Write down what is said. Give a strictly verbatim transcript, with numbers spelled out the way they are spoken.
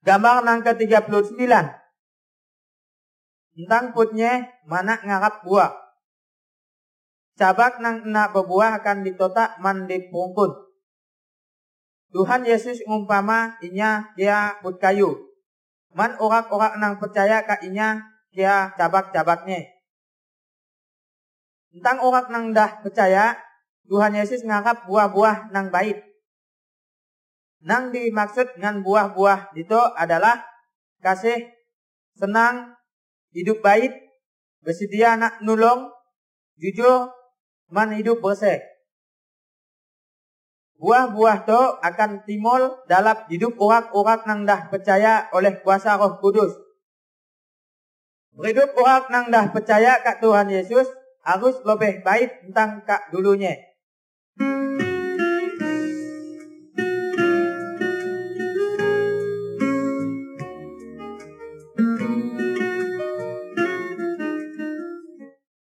Gambar nang ke tiga puluh sembilan. Tentang putnya mana ngarap buah. Cabak nang enak berbuah akan ditotak man dipungkun. Tuhan Yesus ngumpama inya dia put kayu. Man orang-orang nang percaya ka inya dia cabak-cabaknya. Tentang orang nang dah percaya, Tuhan Yesus ngarap buah-buah nang baik. Nang dimaksud dengan buah-buah itu adalah kasih, senang, hidup baik, bersedia nak nulung, jujur, man hidup bersih. Buah-buah itu akan timbul dalam hidup orang-orang nang dah percaya oleh kuasa Roh Kudus. Hidup orang nang dah percaya kat Tuhan Yesus harus lebih baik tentang kak dulunya.